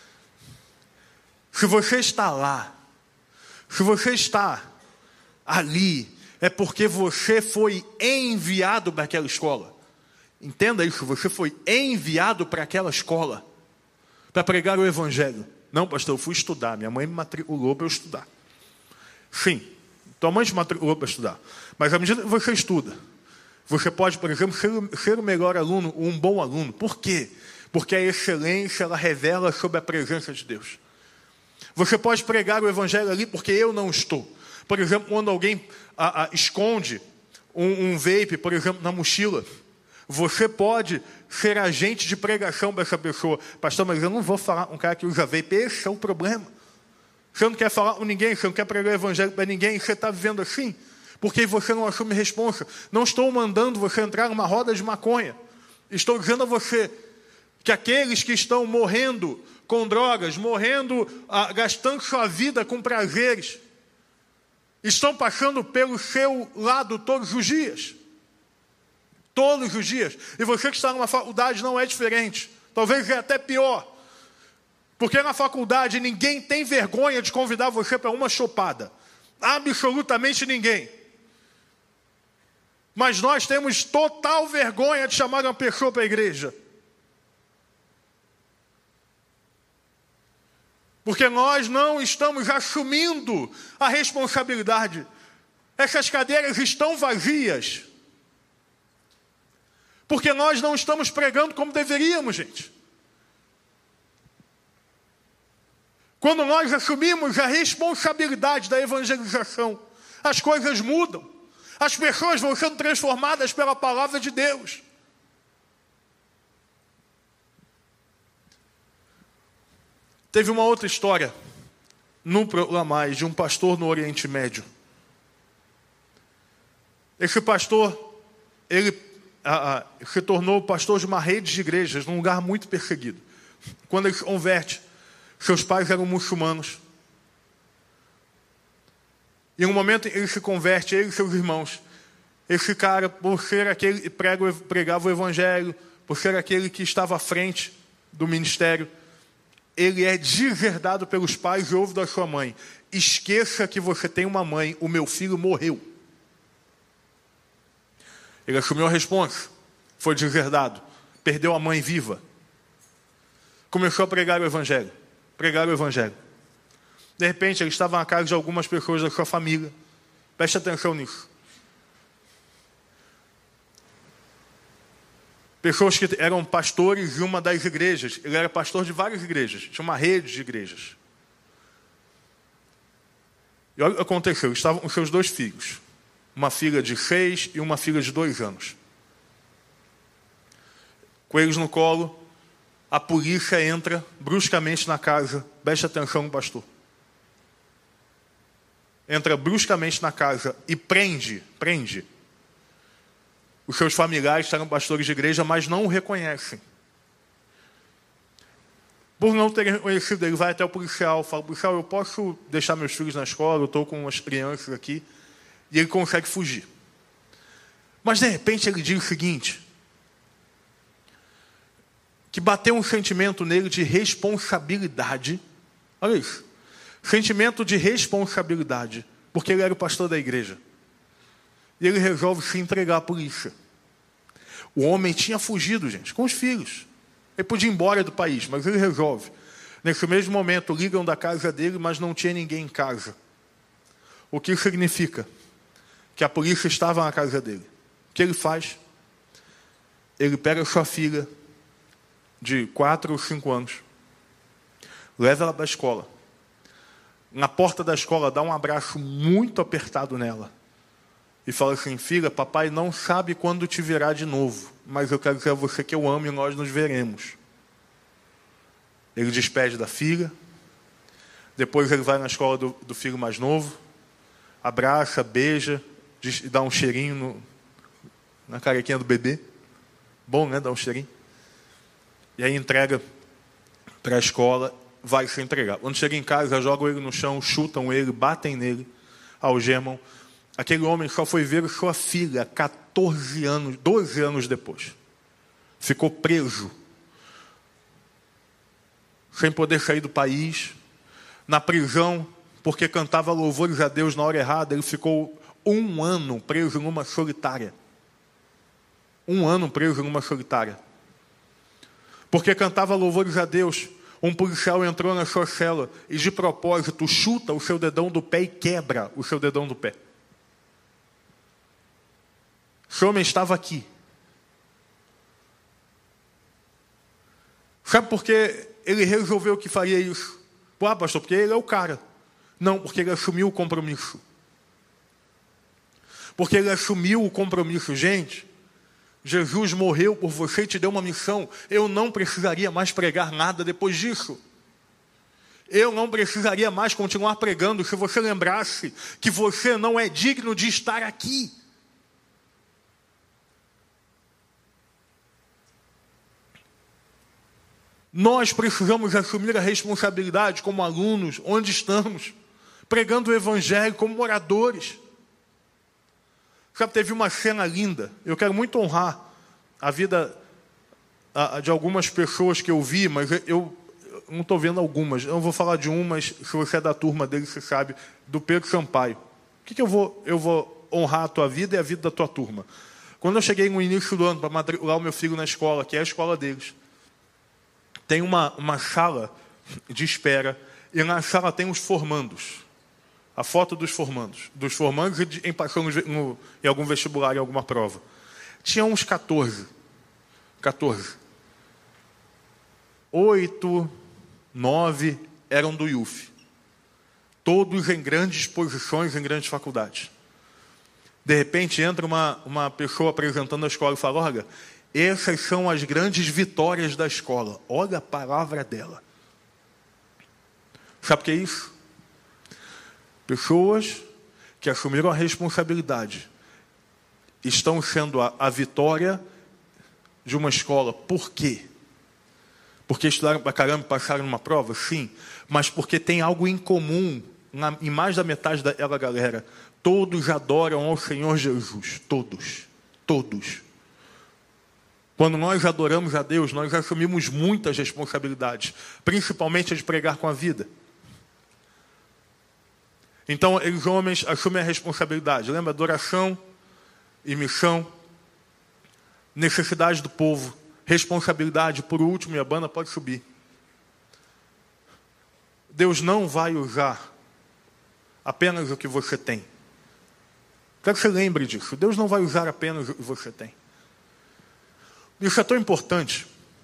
S1: Se você está lá, se você está ali, é porque você foi enviado para aquela escola. Entenda isso, você foi enviado para aquela escola para pregar o evangelho. Não, pastor, eu fui estudar, minha mãe me matriculou para eu estudar. Sim, tua mãe te matriculou para estudar. Mas à medida que você estuda, você pode, por exemplo, ser o melhor aluno, um bom aluno. Por quê? Porque a excelência, ela revela sobre a presença de Deus. Você pode pregar o evangelho ali porque eu não estou. Por exemplo, quando alguém esconde um vape, por exemplo, na mochila, você pode ser agente de pregação para essa pessoa. Pastor, mas eu não vou falar com um cara que usa vape. Esse é o problema. Você não quer falar com ninguém, você não quer pregar o evangelho para ninguém, você está vivendo assim. Porque você não assume responsa. Não estou mandando você entrar numa roda de maconha. Estou dizendo a você que aqueles que estão morrendo com drogas, morrendo, gastando sua vida com prazeres, estão passando pelo seu lado todos os dias. Todos os dias. E você que está numa faculdade não é diferente. Talvez é até pior. Porque na faculdade ninguém tem vergonha de convidar você para uma chopada. Absolutamente ninguém. Mas nós temos total vergonha de chamar uma pessoa para a igreja. Porque nós não estamos assumindo a responsabilidade. Essas cadeiras estão vazias. Porque nós não estamos pregando como deveríamos, gente. Quando nós assumimos a responsabilidade da evangelização, as coisas mudam. As pessoas vão sendo transformadas pela palavra de Deus. Teve uma outra história, no Proclamais, de um pastor no Oriente Médio. Esse pastor, ele se tornou pastor de uma rede de igrejas, num lugar muito perseguido. Quando ele se converte, seus pais eram muçulmanos. E no momento em que ele se converte, ele e seus irmãos, esse cara, por ser aquele que pregava o evangelho, por ser aquele que estava à frente do ministério, ele é deserdado pelos pais e ouve da sua mãe: esqueça que você tem uma mãe, o meu filho morreu. Ele assumiu a responsa, foi deserdado, perdeu a mãe viva. Começou a pregar o evangelho, De repente, ele estava na casa de algumas pessoas da sua família. Preste atenção nisso. Pessoas que eram pastores de uma das igrejas. Ele era pastor de várias igrejas. Tinha uma rede de igrejas. E olha o que aconteceu. Estavam com seus 2 filhos. Uma filha de 6 e uma filha de 2 anos. Com eles no colo, a polícia entra bruscamente na casa. Preste atenção no pastor. Entra bruscamente na casa e prende. Os seus familiares eram pastores de igreja, mas não o reconhecem. Por não ter reconhecido, ele vai até o policial, fala: policial, eu posso deixar meus filhos na escola, eu estou com umas crianças aqui, e ele consegue fugir. Mas de repente ele diz o seguinte, que bateu um sentimento nele de responsabilidade. Olha isso, sentimento de responsabilidade, porque ele era o pastor da igreja. E ele resolve se entregar à polícia. O homem tinha fugido, gente, com os filhos. Ele podia ir embora do país, mas ele resolve. Nesse mesmo momento, ligam da casa dele, mas não tinha ninguém em casa. O que significa? Que a polícia estava na casa dele. O que ele faz? Ele pega a sua filha, de 4 ou 5 anos, leva ela para a escola. Na porta da escola, dá um abraço muito apertado nela. E fala assim: filha, papai não sabe quando te verá de novo, mas eu quero dizer a você que eu amo e nós nos veremos. Ele despede da filha. Depois ele vai na escola do filho mais novo, abraça, beija, dá um cheirinho na carequinha do bebê. Bom, né? Dá um cheirinho. E aí entrega para a escola, vai se entregar. Quando chega em casa, jogam ele no chão, chutam ele, batem nele, algemam. Aquele homem só foi ver sua filha 14 anos, 12 anos depois. Ficou preso, sem poder sair do país, na prisão, porque cantava louvores a Deus na hora errada. Ele ficou 1 ano preso numa solitária. 1 ano preso numa solitária. Porque cantava louvores a Deus, um policial entrou na sua cela e de propósito chuta o seu dedão do pé e quebra o seu dedão do pé. Esse homem estava aqui. Sabe por que ele resolveu que faria isso? Ah, pastor, porque ele é o cara. Não, porque ele assumiu o compromisso. Porque ele assumiu o compromisso. Gente, Jesus morreu por você e te deu uma missão. Eu não precisaria mais pregar nada depois disso. Eu não precisaria mais continuar pregando se você lembrasse que você não é digno de estar aqui. Nós precisamos assumir a responsabilidade como alunos, onde estamos, pregando o evangelho como oradores. Sabe, teve uma cena linda. Eu quero muito honrar a vida de algumas pessoas que eu vi, mas eu não estou vendo algumas. Eu não vou falar de umas, se você é da turma dele, você sabe, do Pedro Sampaio. O que eu vou honrar a tua vida e a vida da tua turma? Quando eu cheguei no início do ano para matricular o meu filho na escola, que é a escola deles, tem uma sala de espera, e na sala tem os formandos. A foto dos formandos em passando em algum vestibular, em alguma prova. Tinha uns 14. 8, 9 eram do IUF. Todos em grandes posições, em grandes faculdades. De repente entra uma pessoa apresentando a escola e fala: olha, essas são as grandes vitórias da escola. Olha a palavra dela. Sabe o que é isso? Pessoas que assumiram a responsabilidade estão sendo a vitória de uma escola. Por quê? Porque estudaram pra caramba e passaram numa prova? Sim. Mas porque tem algo em comum em mais da metade daquela galera. Todos adoram ao Senhor Jesus. Todos. Quando nós adoramos a Deus, nós assumimos muitas responsabilidades, principalmente a de pregar com a vida. Então, os homens assumem a responsabilidade. Lembra? Adoração e missão, necessidade do povo, responsabilidade, por último, e a banda pode subir. Deus não vai usar apenas o que você tem. Quero que você lembre disso. Deus não vai usar apenas o que você tem. Isso é tão importante,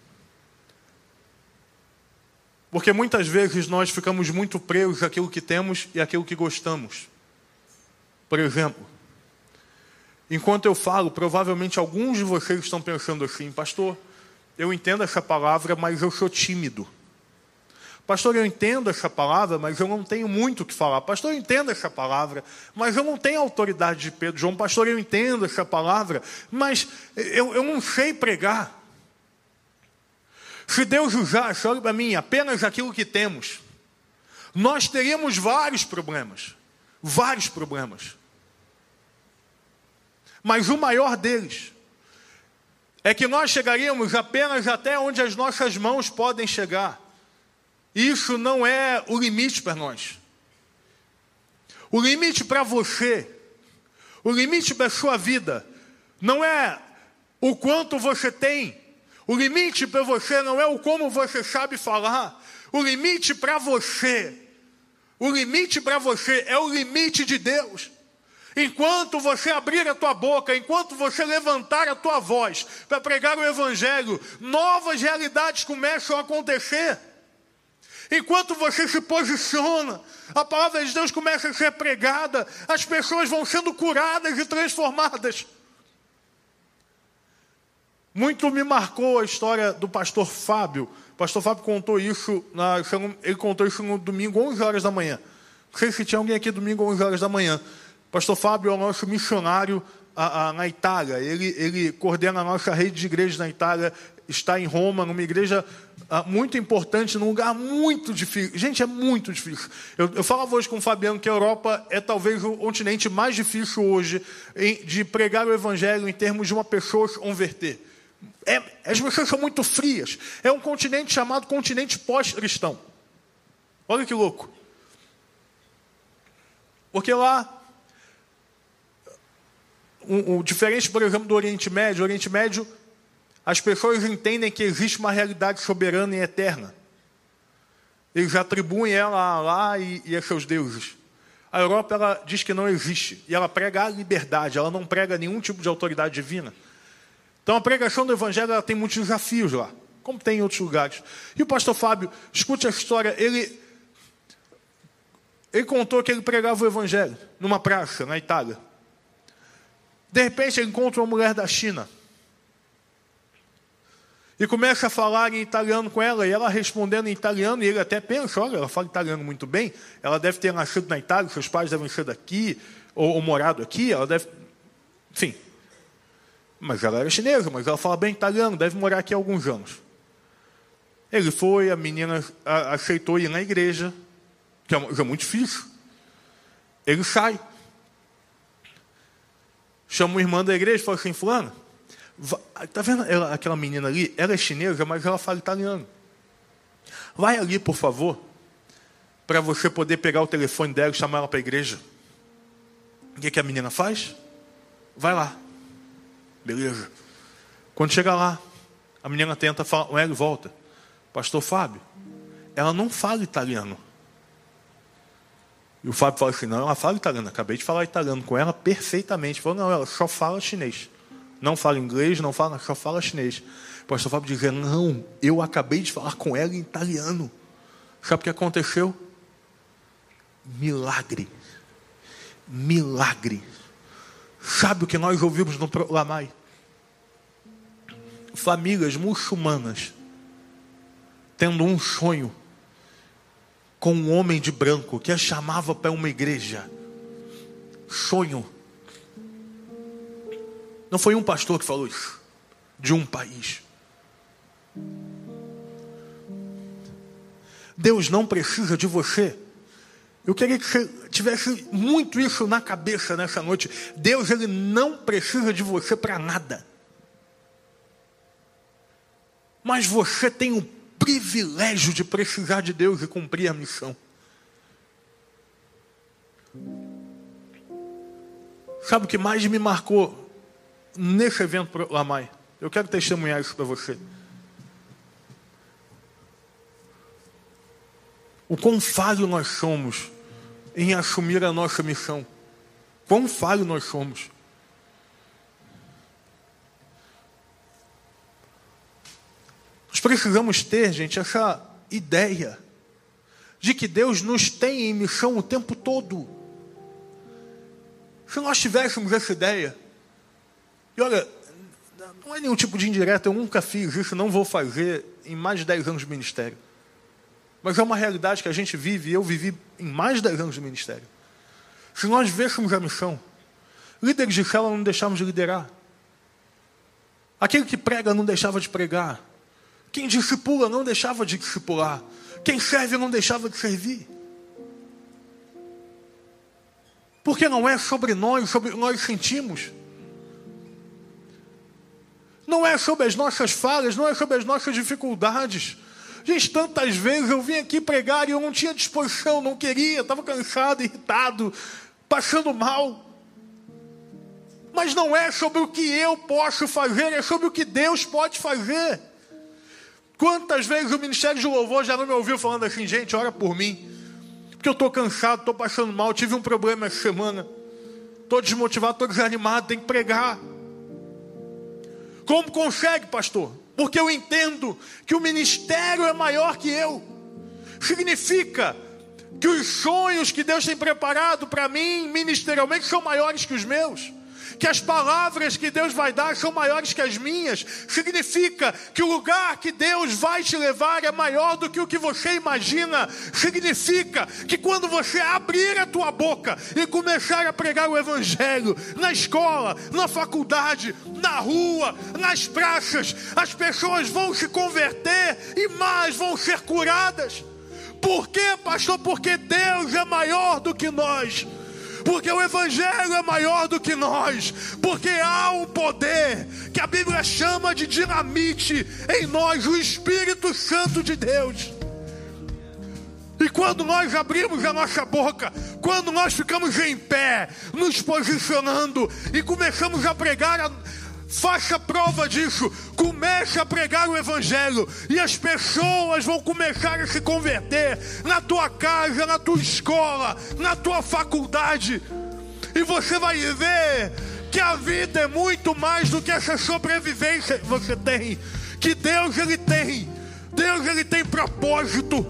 S1: porque muitas vezes nós ficamos muito presos àquilo que temos e àquilo que gostamos. Por exemplo, enquanto eu falo, provavelmente alguns de vocês estão pensando assim: pastor, eu entendo essa palavra, mas eu sou tímido. Pastor, eu entendo essa palavra, mas eu não tenho muito o que falar. Pastor, eu entendo essa palavra, mas eu não tenho a autoridade de Pedro João. Pastor, eu entendo essa palavra, mas eu não sei pregar. Se Deus usasse, olha para mim, apenas aquilo que temos, nós teríamos vários problemas. Vários problemas. Mas o maior deles é que nós chegaríamos apenas até onde as nossas mãos podem chegar. Isso não é o limite para nós. O limite para você, o limite para a sua vida, não é o quanto você tem. O limite para você não é o como você sabe falar. O limite para você é o limite de Deus. Enquanto você abrir a tua boca, enquanto você levantar a tua voz para pregar o Evangelho, novas realidades começam a acontecer. Enquanto você se posiciona, a palavra de Deus começa a ser pregada, as pessoas vão sendo curadas e transformadas. Muito me marcou a história do pastor Fábio. O pastor Fábio contou isso, ele contou isso no domingo, 11 horas da manhã. Não sei se tinha alguém aqui domingo, 11 horas da manhã. O pastor Fábio é o nosso missionário na Itália. Ele coordena a nossa rede de igrejas na Itália, está em Roma, numa igreja muito importante, num lugar muito difícil. Gente, é muito difícil. Eu falava hoje com o Fabiano que a Europa é talvez o continente mais difícil hoje de pregar o Evangelho em termos de uma pessoa se converter. As pessoas são muito frias. É um continente chamado continente pós-cristão. Olha que louco. Porque lá, o diferente, por exemplo, do Oriente Médio, as pessoas entendem que existe uma realidade soberana e eterna. Eles atribuem ela lá e a seus deuses. A Europa, ela diz que não existe. E ela prega a liberdade, ela não prega nenhum tipo de autoridade divina. Então a pregação do Evangelho ela tem muitos desafios lá, como tem em outros lugares. E o pastor Fábio, escute a história, ele contou que ele pregava o Evangelho numa praça na Itália. De repente ele encontra uma mulher da China. E começa a falar em italiano com ela, e ela respondendo em italiano, e ele até pensa, olha, ela fala italiano muito bem, ela deve ter nascido na Itália, seus pais devem ser daqui, ou morado aqui, ela deve... Enfim. Mas ela era chinesa, mas ela fala bem italiano, deve morar aqui há alguns anos. Ele foi, a menina aceitou ir na igreja, que é muito difícil. Ele sai. Chama uma irmã da igreja e fala assim, fulana, está vendo aquela menina ali? Ela é chinesa, mas ela fala italiano. Vai ali, por favor, para você poder pegar o telefone dela e chamar ela para a igreja. O que a menina faz? Vai lá. Beleza. Quando chega lá, a menina tenta falar com ela e volta. Pastor Fábio, ela não fala italiano. E o Fábio fala assim, não, ela fala italiano. Acabei de falar italiano com ela perfeitamente. Falou, não, ela só fala chinês. Não fala inglês, não fala, só fala chinês. O pastor Fábio dizia, não, eu acabei de falar com ela em italiano. Sabe o que aconteceu? Milagre. Milagre. Sabe o que nós ouvimos no Proclamai? Famílias muçulmanas tendo um sonho com um homem de branco que a chamava para uma igreja. Sonho. Não foi um pastor que falou isso. De um país. Deus não precisa de você. Eu queria que você tivesse muito isso na cabeça nessa noite. Deus, ele não precisa de você para nada. Mas você tem o privilégio de precisar de Deus e cumprir a missão. Sabe o que mais me marcou nesse evento Proclamai? Eu quero testemunhar isso para você. O quão falho nós somos em assumir a nossa missão. Quão falho nós somos. Nós precisamos ter, gente, essa ideia de que Deus nos tem em missão o tempo todo. Se nós tivéssemos essa ideia, e olha, não é nenhum tipo de indireta, eu nunca fiz isso, não vou fazer em mais de 10 anos de ministério. Mas é uma realidade que a gente vive, e eu vivi em mais de 10 anos de ministério. Se nós vêssemos a missão, líderes de célula não deixávamos de liderar. Aquele que prega não deixava de pregar. Quem discipula não deixava de discipular. Quem serve não deixava de servir. Porque não é sobre nós sentimos. Não é sobre as nossas falhas, não é sobre as nossas dificuldades. Gente, tantas vezes eu vim aqui pregar e eu não tinha disposição, não queria, estava cansado, irritado, passando mal. Mas não é sobre o que eu posso fazer, é sobre o que Deus pode fazer. Quantas vezes o Ministério de Louvor já não me ouviu falando assim: gente, ora por mim, porque eu estou cansado, estou passando mal, tive um problema essa semana, estou desmotivado, estou desanimado, tenho que pregar. Como consegue, pastor? Porque eu entendo que o ministério é maior que eu. Significa que os sonhos que Deus tem preparado para mim ministerialmente são maiores que os meus. Que as palavras que Deus vai dar são maiores que as minhas. Significa que o lugar que Deus vai te levar é maior do que o que você imagina. Significa que quando você abrir a tua boca e começar a pregar o evangelho na escola, na faculdade, na rua, nas praças, as pessoas vão se converter e mais vão ser curadas. Por quê, pastor? Porque Deus é maior do que nós. Porque o evangelho é maior do que nós. Porque há um poder que a Bíblia chama de dinamite em nós, o Espírito Santo de Deus. E quando nós abrimos a nossa boca, quando nós ficamos em pé, nos posicionando e começamos a pregar, faça prova disso. Comece a pregar o evangelho e as pessoas vão começar a se converter na tua casa, na tua escola, na tua faculdade. E você vai ver que a vida é muito mais do que essa sobrevivência que você tem. Que Deus ele tem propósito.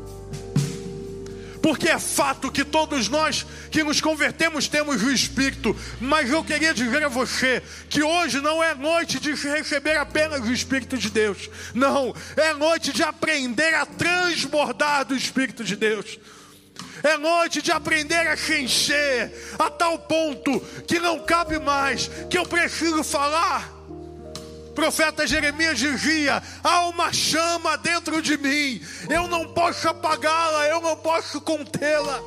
S1: Porque é fato que todos nós que nos convertemos temos o Espírito. Mas eu queria dizer a você que hoje não é noite de se receber apenas o Espírito de Deus. Não, é noite de aprender a transbordar do Espírito de Deus. É noite de aprender a se encher a tal ponto que não cabe mais, que eu preciso falar. O profeta Jeremias dizia: há uma chama dentro de mim, eu não posso apagá-la, eu não posso contê-la.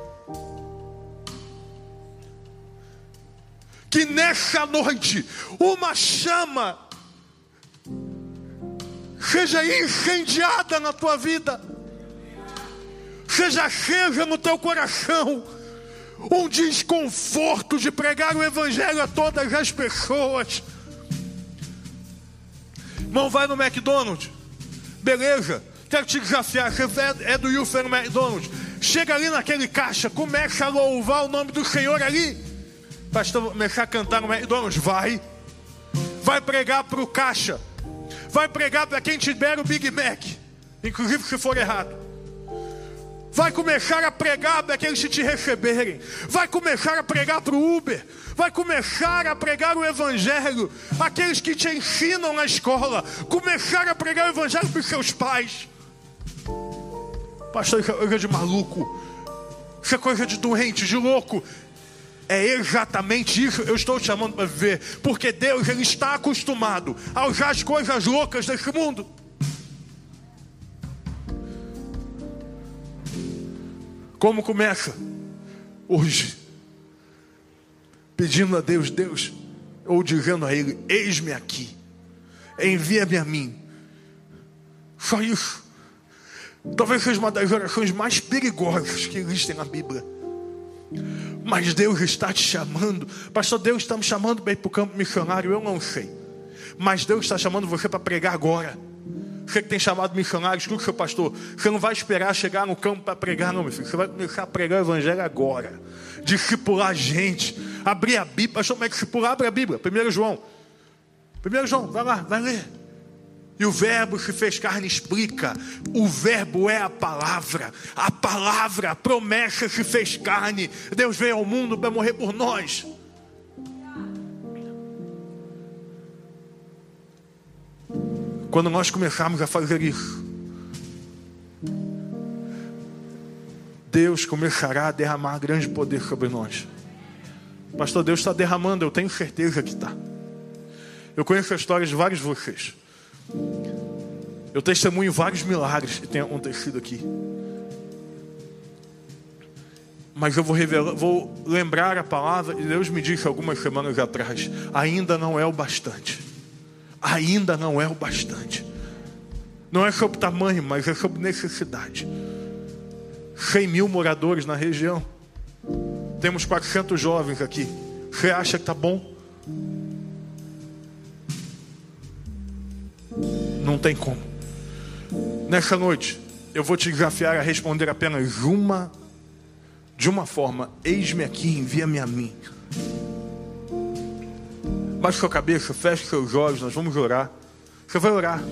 S1: Que nessa noite uma chama seja incendiada na tua vida, seja acesa no teu coração um desconforto de pregar o evangelho a todas as pessoas. Irmão, vai no McDonald's, beleza, quero te desafiar, você é do Youth no McDonald's, chega ali naquele caixa, começa a louvar o nome do Senhor ali. Pastor, começar a cantar no McDonald's, vai pregar para o caixa, vai pregar para quem tiver o Big Mac, inclusive se for errado. Vai começar a pregar para aqueles que te receberem. Vai começar a pregar para o Uber. Vai começar a pregar o evangelho aqueles que te ensinam na escola. Começar a pregar o evangelho para os seus pais. Pastor, isso é coisa de maluco. Isso é coisa de doente, de louco. É exatamente isso que eu estou te chamando para viver. Porque Deus ele está acostumado a usar as coisas loucas desse mundo. Como começa? Hoje. Pedindo a Deus, ou dizendo a Ele: eis-me aqui, envia-me a mim. Só isso. Talvez seja uma das orações mais perigosas que existem na Bíblia. Mas Deus está te chamando. Pastor, Deus está me chamando para ir para o campo missionário. Eu não sei. Mas Deus está chamando você para pregar agora. Você que tem chamado missionário, escuta, seu pastor, você não vai esperar chegar no campo para pregar, não, meu filho. Você vai começar a pregar o evangelho agora. Discipular a gente. Abrir a Bíblia. Pastor, como é que discipular? Abre a Bíblia. 1 João, vai lá, vai ler. E o verbo se fez carne explica. O verbo é a palavra. A palavra, a promessa se fez carne. Deus veio ao mundo para morrer por nós. Quando nós começarmos a fazer isso, Deus começará a derramar grande poder sobre nós. Pastor, Deus está derramando, eu tenho certeza que está. Eu conheço a história de vários de vocês. Eu testemunho vários milagres que têm acontecido aqui. Mas eu vou lembrar a palavra, e Deus me disse algumas semanas atrás: ainda não é o bastante. Ainda não é o bastante. Não é sobre tamanho, mas é sobre necessidade. 100 mil moradores na região. Temos 400 jovens aqui. Você acha que está bom? Não tem como. Nessa noite, eu vou te desafiar a responder apenas de uma forma: eis-me aqui, envia-me a mim. Baixe sua cabeça, feche seus olhos, nós vamos orar. Você vai orar.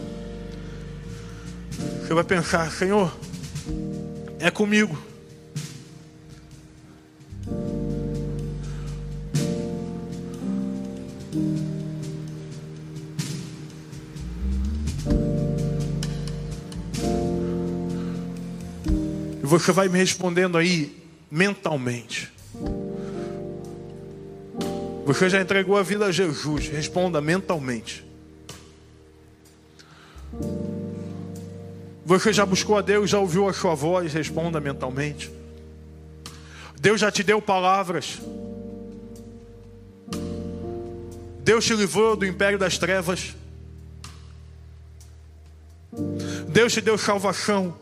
S1: Você vai pensar: Senhor, é comigo. E você vai me respondendo aí mentalmente. Você já entregou a vida a Jesus? Responda mentalmente. Você já buscou a Deus, já ouviu a sua voz? Responda mentalmente. Deus já te deu palavras. Deus te livrou do império das trevas. Deus te deu salvação.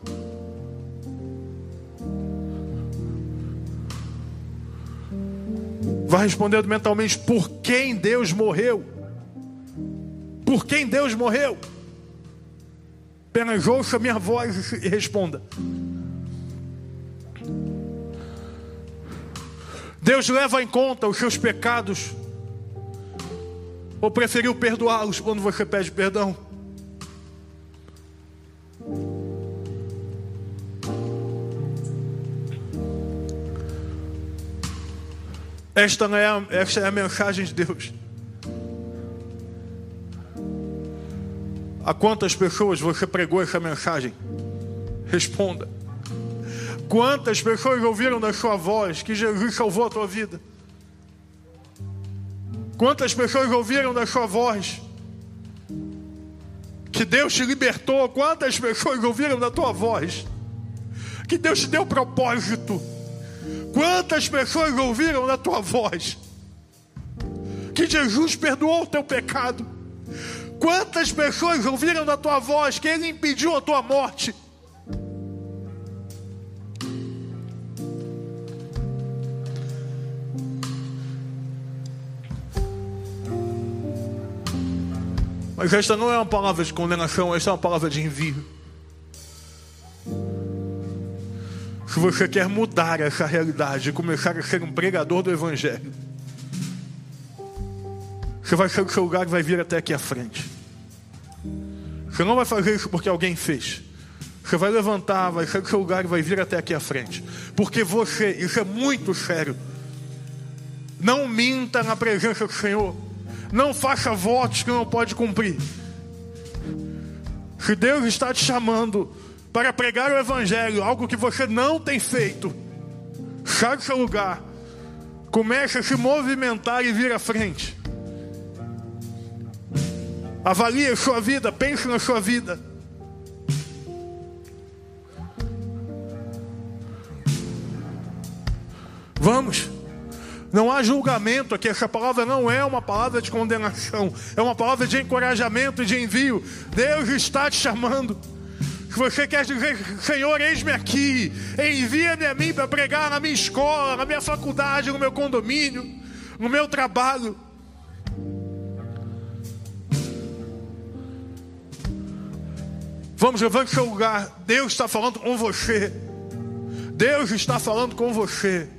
S1: Vai respondendo mentalmente: por quem Deus morreu? Por quem Deus morreu? Apenas ouça a minha voz e responda. Deus leva em conta os seus pecados, ou preferiu perdoá-los quando você pede perdão? Esta é a mensagem de Deus. A quantas pessoas você pregou essa mensagem? Responda. Quantas pessoas ouviram da sua voz que Jesus salvou a tua vida? Quantas pessoas ouviram da sua voz que Deus te libertou? Quantas pessoas ouviram da tua voz que Deus te deu propósito? Quantas pessoas ouviram da tua voz que Jesus perdoou o teu pecado? Quantas pessoas ouviram da tua voz que Ele impediu a tua morte? Mas esta não é uma palavra de condenação, esta é uma palavra de envio. Se você quer mudar essa realidade e começar a ser um pregador do Evangelho, você vai sair do seu lugar e vai vir até aqui à frente. Você não vai fazer isso porque alguém fez. Você vai levantar, vai sair do seu lugar e vai vir até aqui à frente. Porque você, isso é muito sério. Não minta na presença do Senhor. Não faça votos que não pode cumprir. Se Deus está te chamando para pregar o Evangelho, algo que você não tem feito, sai do seu lugar, comece a se movimentar e vir à frente. Avalie a sua vida, pense na sua vida. Vamos. Não há julgamento aqui. Essa palavra não é uma palavra de condenação, é uma palavra de encorajamento e de envio. Deus está te chamando. Se você quer dizer: Senhor, eis-me aqui, envia-me a mim para pregar na minha escola, na minha faculdade, no meu condomínio, no meu trabalho. Vamos, levante seu lugar. Deus está falando com você. Deus está falando com você.